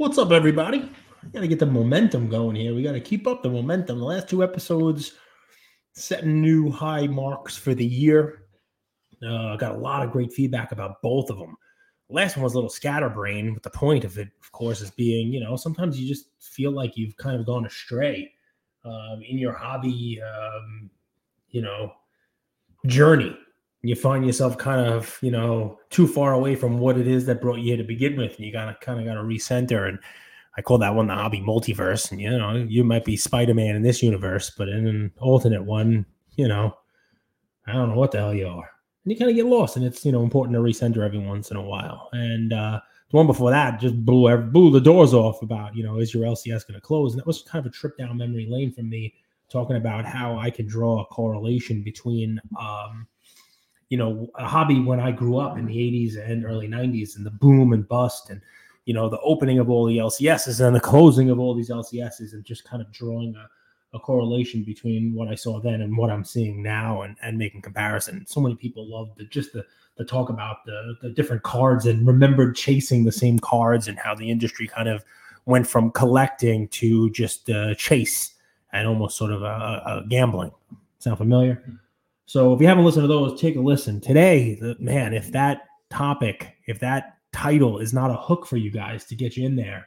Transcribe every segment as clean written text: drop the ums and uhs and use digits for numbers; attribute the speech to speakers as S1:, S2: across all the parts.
S1: What's up, everybody? Got to get the momentum going here. We got to keep up the momentum. The last two episodes setting new high marks for the year. Got a lot of great feedback about both of them. The last one was a little scatterbrain, but the point of it, of course, is being, sometimes you just feel like you've kind of gone astray in your hobby, journey. You find yourself kind of, too far away from what it is that brought you here to begin with. And you got to recenter. And I call that one the hobby multiverse. And, you might be Spider-Man in this universe, but in an alternate one, I don't know what the hell you are. And you kind of get lost. And it's, important to recenter every once in a while. And the one before that just blew the doors off about, is your LCS going to close? And that was kind of a trip down memory lane for me, talking about how I could draw a correlation between, a hobby when I grew up in the 80s and early 90s and the boom and bust and, the opening of all the LCSs and the closing of all these LCSs, and just kind of drawing a correlation between what I saw then and what I'm seeing now, and making comparison. So many people love the talk about the different cards and remembered chasing the same cards, and how the industry kind of went from collecting to just chase and almost sort of a gambling. Sound familiar? So if you haven't listened to those, take a listen. Today, man, if that title is not a hook for you guys to get you in there,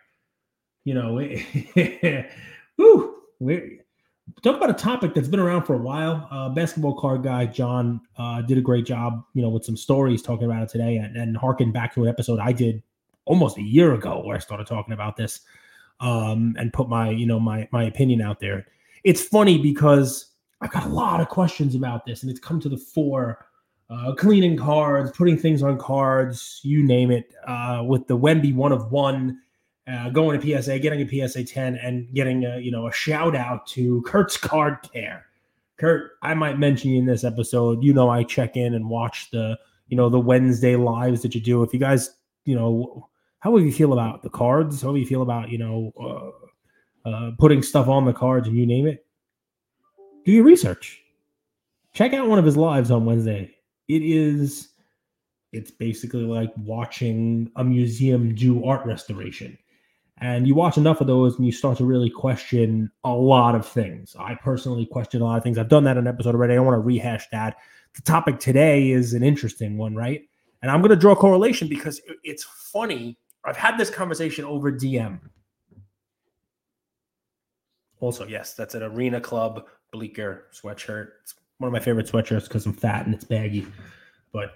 S1: we're talk about a topic that's been around for a while. Basketball card guy John did a great job, with some stories talking about it today, and harken back to an episode I did almost a year ago where I started talking about this, and put my opinion out there. It's funny because I've got a lot of questions about this, and it's come to the fore. Cleaning cards, putting things on cards, you name it, with the Wemby 1 of 1, going to PSA, getting a PSA 10, and getting a shout out to Kurt's Card Care. Kurt, I might mention you in this episode. I check in and watch the Wednesday lives that you do. If you guys, how would you feel about the cards? How do you feel about, putting stuff on the cards and you name it? Do your research. Check out one of his lives on Wednesday. It's basically like watching a museum do art restoration. And you watch enough of those and you start to really question a lot of things. I personally question a lot of things. I've done that in an episode already. I don't want to rehash that. The topic today is an interesting one, right? And I'm going to draw a correlation because it's funny. I've had this conversation over DM. Also, yes, that's an Arena Club Bleecker sweatshirt. It's one of my favorite sweatshirts because I'm fat and it's baggy. But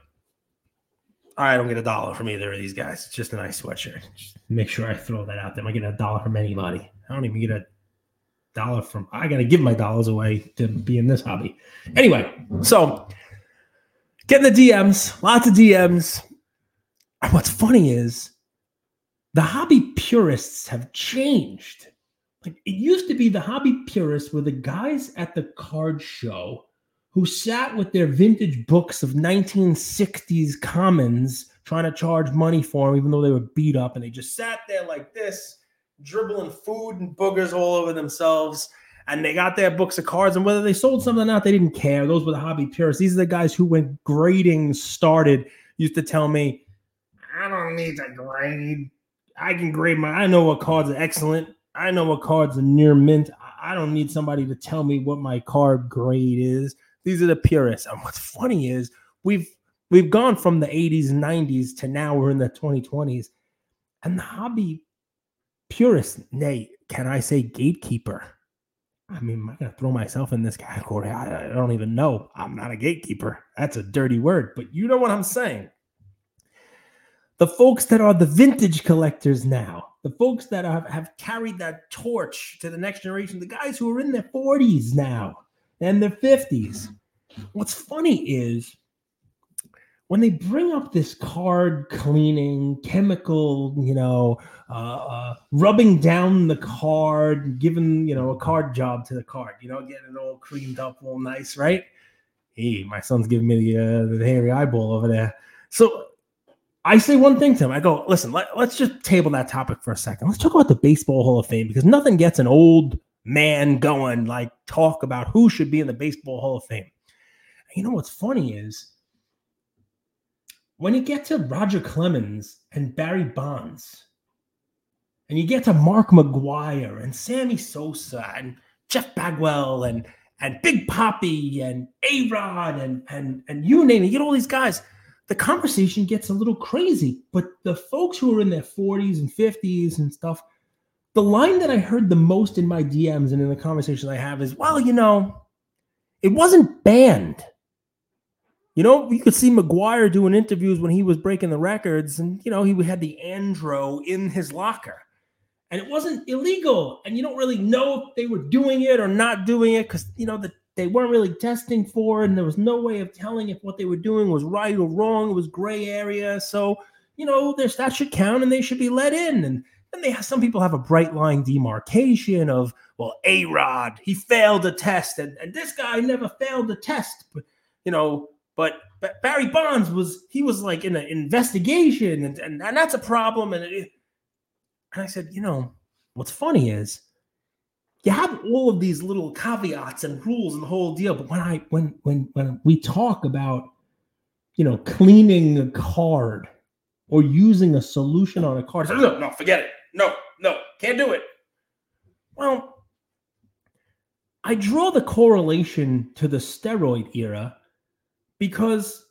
S1: I don't get $1 from either of these guys. It's just a nice sweatshirt. Just make sure I throw that out there. I get $1 from anybody. I don't even get $1 from. I got to give my dollars away to be in this hobby. Anyway, so getting the DMs, lots of DMs. And what's funny is the hobby purists have changed. Like, it used to be the hobby purists were the guys at the card show who sat with their vintage books of 1960s commons trying to charge money for them, even though they were beat up, and they just sat there like this, dribbling food and boogers all over themselves, and they got their books of cards, and whether they sold something or not, they didn't care. Those were the hobby purists. These are the guys who, when grading started, used to tell me, I don't need to grade. I can grade I know what cards are excellent. I know what cards are near mint. I don't need somebody to tell me what my card grade is. These are the purists. And what's funny is we've gone from the 80s and 90s to now we're in the 2020s. And the hobby purists, nay, can I say gatekeeper? I mean, I'm going to throw myself in this category. I don't even know. I'm not a gatekeeper. That's a dirty word, but you know what I'm saying. The folks that are the vintage collectors now, the folks that have carried that torch to the next generation, the guys who are in their 40s now and their 50s. What's funny is when they bring up this card cleaning, chemical, rubbing down the card, giving, a card job to the card, getting it all cleaned up, all nice, right? Hey, my son's giving me the hairy eyeball over there. So I say one thing to him. I go, listen, let's just table that topic for a second. Let's talk about the Baseball Hall of Fame, because nothing gets an old man going like talk about who should be in the Baseball Hall of Fame. And you know what's funny is when you get to Roger Clemens and Barry Bonds and you get to Mark McGwire and Sammy Sosa and Jeff Bagwell and Big Papi and A-Rod and you name it, you get all these guys, the conversation gets a little crazy. But the folks who are in their 40s and 50s and stuff, the line that I heard the most in my DMs and in the conversations I have is, well, it wasn't banned. You could see McGwire doing interviews when he was breaking the records, and, he had the Andro in his locker. And it wasn't illegal. And you don't really know if they were doing it or not doing it because, they weren't really testing for it, and there was no way of telling if what they were doing was right or wrong. It was gray area. So, that should count and they should be let in. And then some people have a bright line demarcation of, well, A-Rod, he failed a test, and this guy never failed a test. But Barry Bonds was like in an investigation, and that's a problem. And I said, what's funny is you have all of these little caveats and rules and the whole deal. But when we talk about, cleaning a card or using a solution on a card, I said, no, forget it. No, can't do it. Well, I draw the correlation to the steroid era because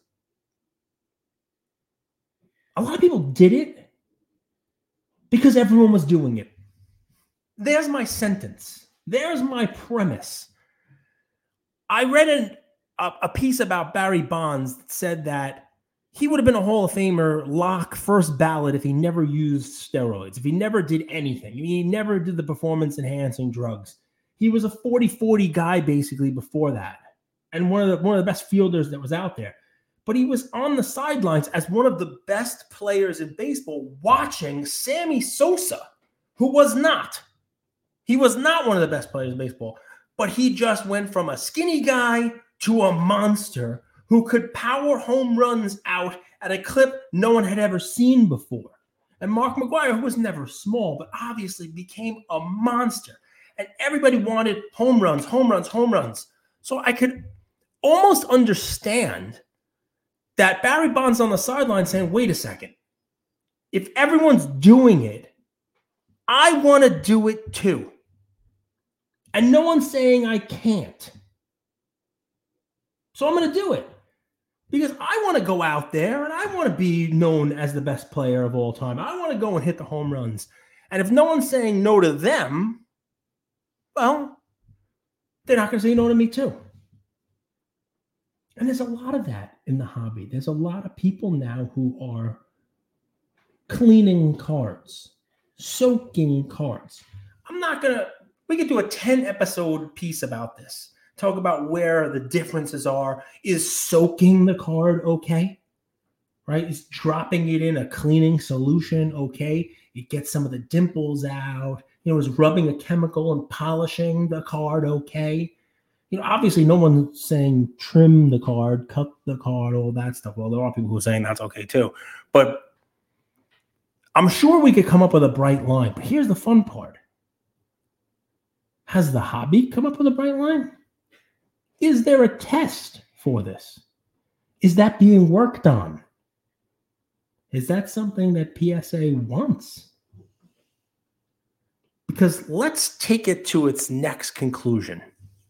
S1: a lot of people did it because everyone was doing it. There's my sentence. There's my premise. I read a piece about Barry Bonds that said that he would have been a Hall of Famer lock first ballot if he never used steroids, if he never did anything. He never did the performance-enhancing drugs. He was a 40-40 guy basically before that, and one of the best fielders that was out there. But he was on the sidelines as one of the best players in baseball watching Sammy Sosa, who was not. He was not one of the best players in baseball, but he just went from a skinny guy to a monster who could power home runs out at a clip no one had ever seen before. And Mark McGwire, who was never small, but obviously became a monster. And everybody wanted home runs. So I could almost understand that Barry Bonds on the sideline saying, wait a second, if everyone's doing it, I want to do it too. And no one's saying I can't. So I'm going to do it. Because I want to go out there and I want to be known as the best player of all time. I want to go and hit the home runs. And if no one's saying no to them, well, they're not going to say no to me too. And there's a lot of that in the hobby. There's a lot of people now who are cleaning cards, soaking cards. We could do a 10-episode piece about this. Talk about where the differences are. Is soaking the card okay? Right? Is dropping it in a cleaning solution okay? It gets some of the dimples out. Is rubbing a chemical and polishing the card okay? Obviously no one's saying trim the card, cut the card, all that stuff. Well, there are people who are saying that's okay too. But I'm sure we could come up with a bright line. But here's the fun part. Has the hobby come up with a bright line? Is there a test for this? Is that being worked on? Is that something that PSA wants? Because let's take it to its next conclusion.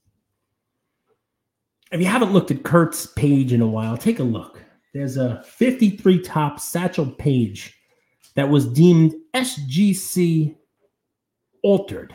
S1: If you haven't looked at Kurt's page in a while, take a look. There's a 53 top Satchel page that was deemed SGC altered.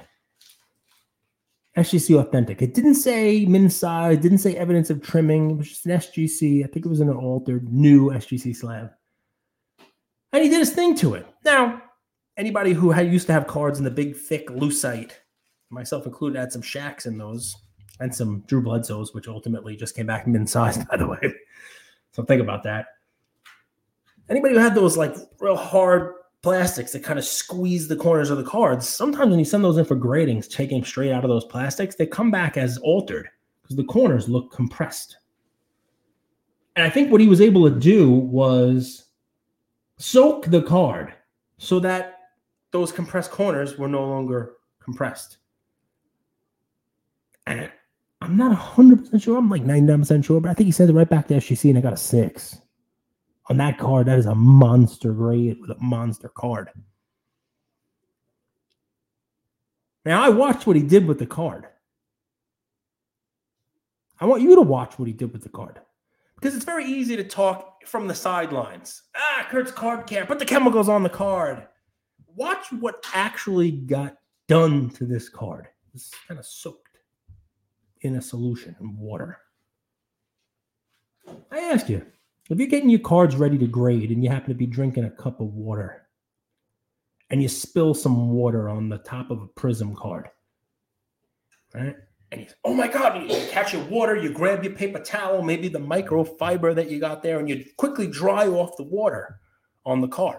S1: SGC authentic. It didn't say min size, didn't say evidence of trimming. It was just an SGC. I think it was in an altered new SGC slab. And he did his thing to it. Now, anybody who used to have cards in the big, thick lucite, myself included, had some Shaqs in those and some Drew Bledsoes, which ultimately just came back min sized, by the way. So think about that. Anybody who had those like real hard plastics that kind of squeeze the corners of the cards, sometimes when you send those in for gradings, taking them straight out of those plastics, they come back as altered because the corners look compressed. And I think what he was able to do was soak the card so that those compressed corners were no longer compressed. And I'm not 100% sure. I'm like 99% sure, but I think he sent it right back to SGC and I got a 6. On that card, that is a monster grade with a monster card. Now, I watched what he did with the card. I want you to watch what he did with the card. Because it's very easy to talk from the sidelines. Kurt's card care. Put the chemicals on the card. Watch what actually got done to this card. It's kind of soaked in a solution in water. I ask you, if you're getting your cards ready to grade and you happen to be drinking a cup of water and you spill some water on the top of a Prism card, right? And you, oh my God, you catch your water, you grab your paper towel, maybe the microfiber that you got there, and you quickly dry off the water on the card.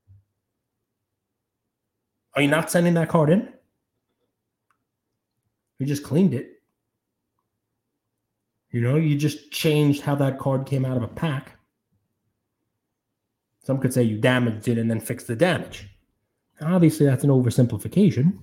S1: Are you not sending that card in? You just cleaned it. You just changed how that card came out of a pack. Some could say you damaged it and then fixed the damage. Obviously, that's an oversimplification.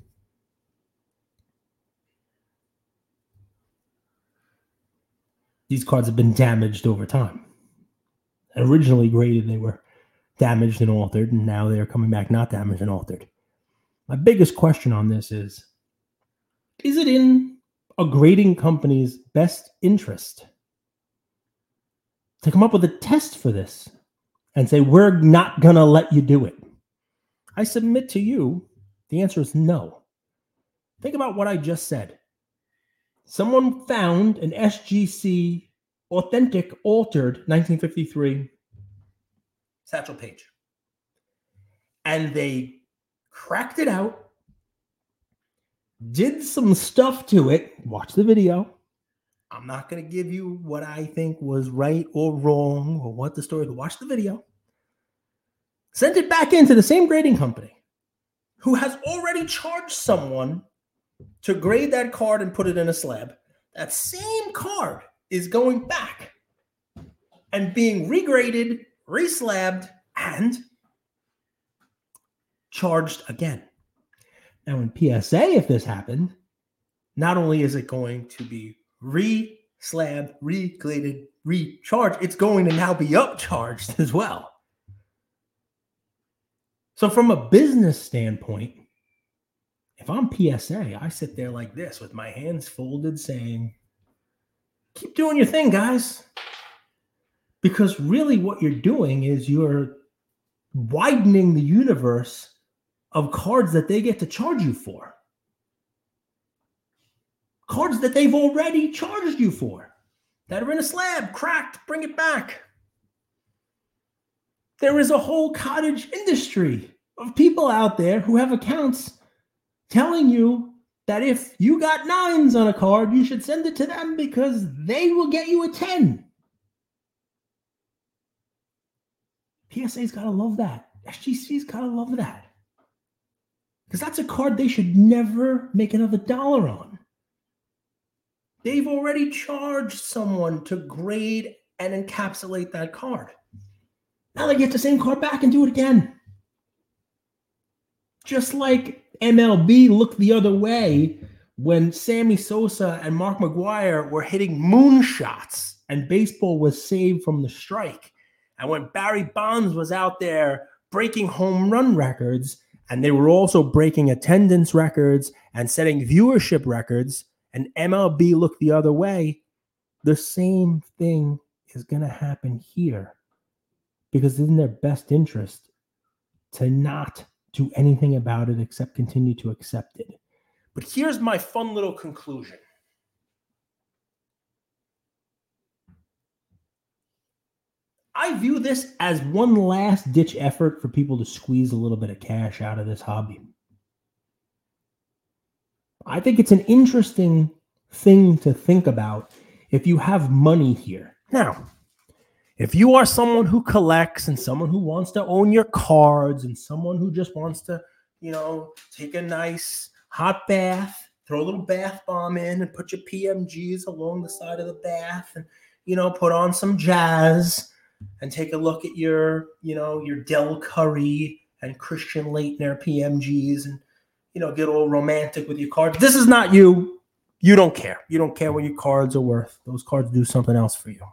S1: These cards have been damaged over time. Originally graded, they were damaged and altered, and now they're coming back not damaged and altered. My biggest question on this is it in a grading company's best interest to come up with a test for this and say, we're not going to let you do it? I submit to you, the answer is no. Think about what I just said. Someone found an SGC authentic, altered 1953 Satchel Paige. And they cracked it out, did some stuff to it. Watch the video. I'm not going to give you what I think was right or wrong or what the story is. Watch the video. Sent it back into the same grading company who has already charged someone to grade that card and put it in a slab. That same card is going back and being regraded, reslabbed, and charged again. Now in PSA, if this happened, not only is it going to be re-slabbed, regraded, recharged, it's going to now be upcharged as well. So from a business standpoint, if I'm PSA, I sit there like this with my hands folded saying, keep doing your thing, guys. Because really what you're doing is you're widening the universe of cards that they get to charge you for. Cards that they've already charged you for, that are in a slab, cracked, bring it back. There is a whole cottage industry of people out there who have accounts telling you that if you got 9s on a card, you should send it to them because they will get you a 10. PSA's got to love that. SGC's got to love that. Because that's a card they should never make another dollar on. They've already charged someone to grade and encapsulate that card. Now they get the same card back and do it again. Just like MLB looked the other way when Sammy Sosa and Mark McGwire were hitting moonshots and baseball was saved from the strike. And when Barry Bonds was out there breaking home run records, and they were also breaking attendance records and setting viewership records, and MLB looked the other way, the same thing is going to happen here. Because it's in their best interest to not do anything about it except continue to accept it. But here's my fun little conclusion. I view this as one last ditch effort for people to squeeze a little bit of cash out of this hobby. I think it's an interesting thing to think about if you have money here. Now, if you are someone who collects and someone who wants to own your cards and someone who just wants to, take a nice hot bath, throw a little bath bomb in and put your PMGs along the side of the bath and, put on some jazz and take a look at your Del Curry and Christian Laettner PMGs and, get all romantic with your cards. This is not you. You don't care. You don't care what your cards are worth. Those cards do something else for you.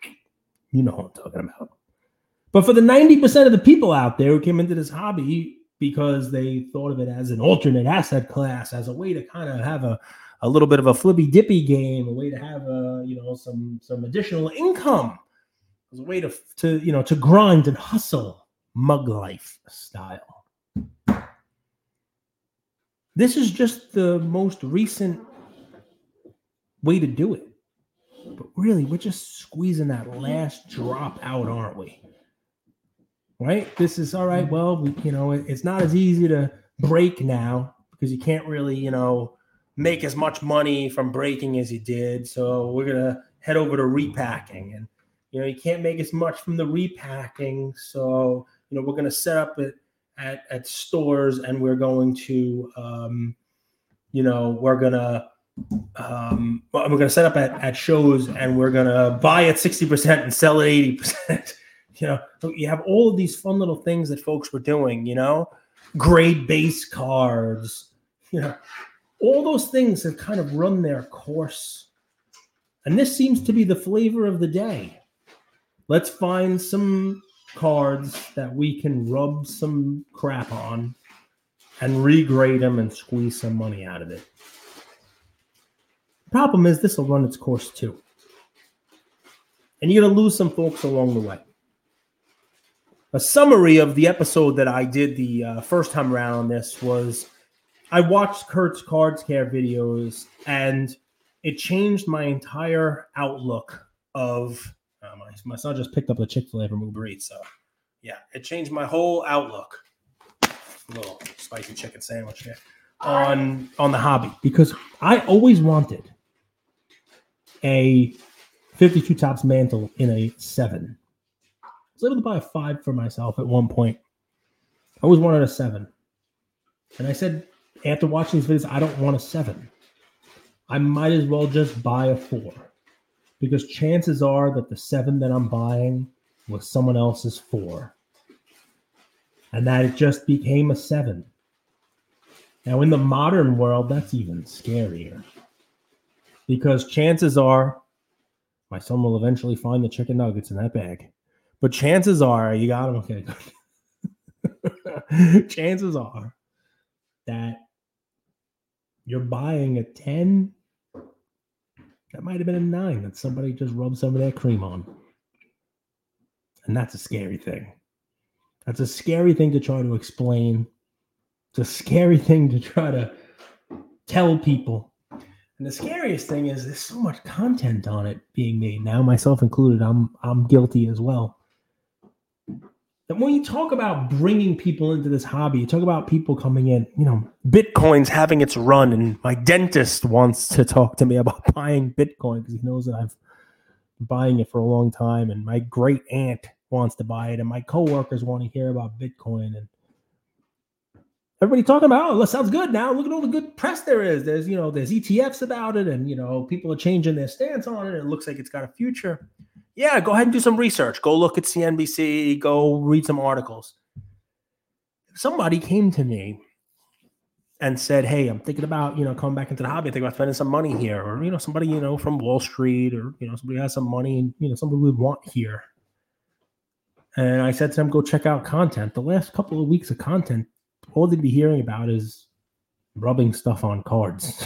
S1: You know what I'm talking about. But for the 90% of the people out there who came into this hobby because they thought of it as an alternate asset class, as a way to kind of have a little bit of a flippy dippy game, a way to have some additional income, as a way to grind and hustle, mug life style. This is just the most recent way to do it. But really, we're just squeezing that last drop out, aren't we? Right? This is all right. Well, it's not as easy to break now because you can't really, make as much money from breaking as you did. So we're going to head over to repacking. And, you can't make as much from the repacking. So, we're going to set up at stores, and we're going to, we're going to set up at shows, and we're going to buy at 60% and sell at 80%. You have all of these fun little things that folks were doing, grade base cards, all those things have kind of run their course. And this seems to be the flavor of the day. Let's find some cards that we can rub some crap on and regrade them and squeeze some money out of it. The problem is this will run its course too. And you're going to lose some folks along the way. A summary of the episode that I did the first time around on this was I watched Kurt's Cards Care videos, and it changed my entire outlook of my son just picked up the Chick-fil-A from Uber Eats. So, yeah, it changed my whole outlook. A little spicy chicken sandwich here on the hobby, because I always wanted a 52 Topps mantle in a 7. I was able to buy a 5 for myself at one point. I always wanted a 7. And I said, after watching these videos, I don't want a 7. I might as well just buy a 4. Because chances are that the 7 that I'm buying was someone else's 4. And that it just became a 7. Now, in the modern world, that's even scarier. Because chances are, my son will eventually find the chicken nuggets in that bag. But chances are, you got them, okay. Chances are that you're buying a 10, that might have been a 9 that somebody just rubbed some of that cream on. And that's a scary thing. That's a scary thing to try to explain. It's a scary thing to try to tell people. And the scariest thing is there's so much content on it being made now, myself included. I'm guilty as well. And when you talk about bringing people into this hobby, you talk about people coming in, Bitcoin's having its run, and my dentist wants to talk to me about buying Bitcoin because he knows that I've been buying it for a long time, and my great aunt wants to buy it, and my coworkers want to hear about Bitcoin, and everybody talking about, that sounds good now. Look at all the good press there is. There's ETFs about it, and, people are changing their stance on it. It looks like it's got a future. Yeah, go ahead and do some research. Go look at CNBC. Go read some articles. If somebody came to me and said, hey, I'm thinking about, coming back into the hobby. I'm thinking about spending some money here. Or, somebody, from Wall Street, or, somebody has some money and, somebody would want here. And I said to them, go check out content. The last couple of weeks of content, all they'd be hearing about is rubbing stuff on cards.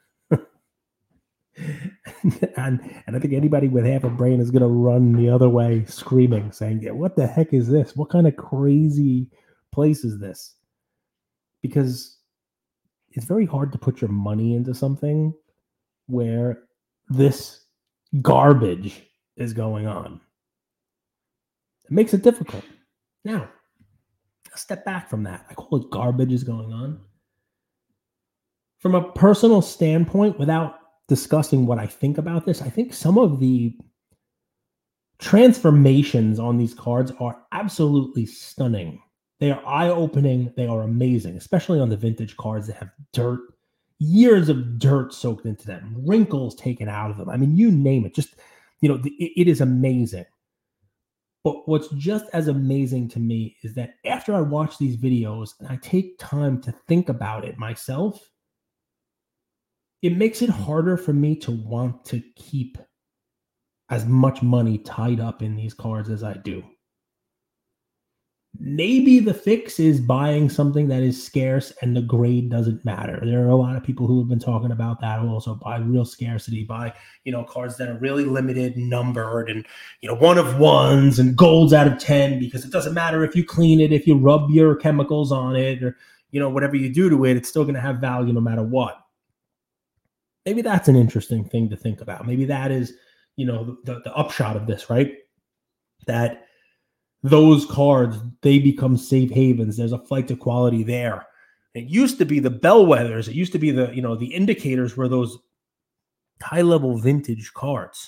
S1: and I think anybody with half a brain is going to run the other way screaming, saying, what the heck is this? What kind of crazy place is this? Because it's very hard to put your money into something where this garbage is going on. It makes it difficult. Now, a step back from that. I call it garbage is going on. From a personal standpoint, without discussing what I think about this, I think some of the transformations on these cards are absolutely stunning. They are eye-opening. They are amazing, especially on the vintage cards that have dirt, years of dirt soaked into them, wrinkles taken out of them. I mean, you name it. Just, it is amazing. But what's just as amazing to me is that after I watch these videos and I take time to think about it myself, it makes it harder for me to want to keep as much money tied up in these cards as I do. Maybe the fix is buying something that is scarce and the grade doesn't matter. There are a lot of people who have been talking about that who also buy real scarcity, buy, cards that are really limited, numbered, and, one of ones and golds out of 10, because it doesn't matter if you clean it, if you rub your chemicals on it, or, whatever you do to it, it's still going to have value no matter what. Maybe that's an interesting thing to think about. Maybe that is, the upshot of this, right? That those cards, they become safe havens. There's a flight to quality there. It used to be the bellwethers. It used to be the indicators were those high-level vintage cards.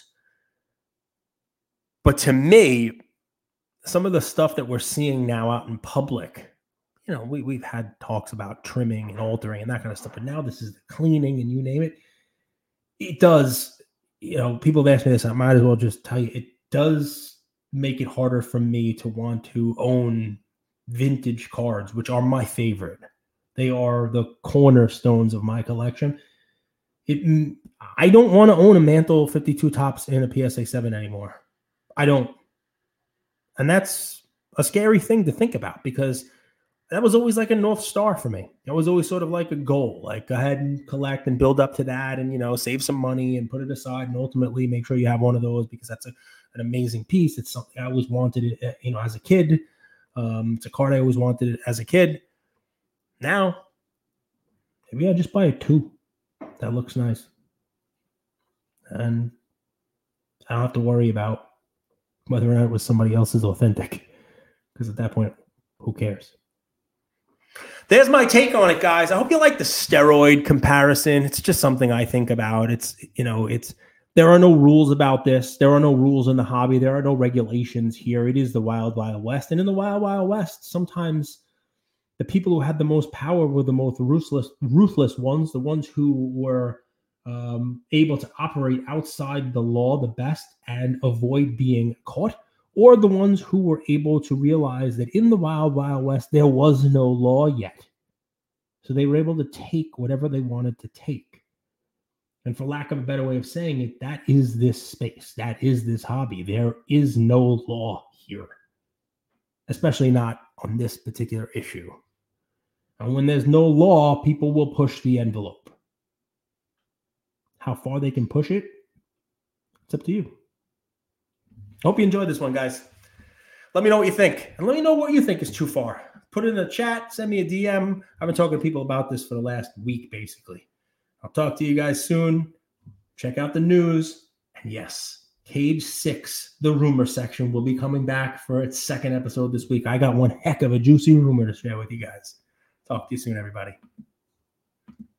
S1: But to me, some of the stuff that we're seeing now out in public, we've had talks about trimming and altering and that kind of stuff, but now this is the cleaning and you name it. It does, people have asked me this, I might as well just tell you, it does make it harder for me to want to own vintage cards, which are my favorite. They are the cornerstones of my collection. I don't want to own a Mantle 52 Topps in a PSA 7 anymore. I don't. And that's a scary thing to think about, because that was always like a North Star for me. That was always sort of like a goal, like go ahead and collect and build up to that and, save some money and put it aside and ultimately make sure you have one of those, because that's an amazing piece. It's something I always wanted, as a kid. It's a card I always wanted as a kid. Now, maybe I just buy a 2 that looks nice. And I don't have to worry about whether or not it was somebody else's authentic, because at that point, who cares? There's my take on it, guys. I hope you like the steroid comparison. It's just something I think about. There are no rules about this. There are no rules in the hobby. There are no regulations here. It is the Wild Wild West. And in the Wild Wild West, sometimes the people who had the most power were the most ruthless ones, the ones who were able to operate outside the law the best and avoid being caught, or the ones who were able to realize that in the Wild Wild West, there was no law yet. So they were able to take whatever they wanted to take. And for lack of a better way of saying it, that is this space. That is this hobby. There is no law here, especially not on this particular issue. And when there's no law, people will push the envelope. How far they can push it, it's up to you. Hope you enjoyed this one, guys. Let me know what you think. And let me know what you think is too far. Put it in the chat. Send me a DM. I've been talking to people about this for the last week, basically. I'll talk to you guys soon. Check out the news. And yes, Cage 6, the rumor section, will be coming back for its second episode this week. I got one heck of a juicy rumor to share with you guys. Talk to you soon, everybody.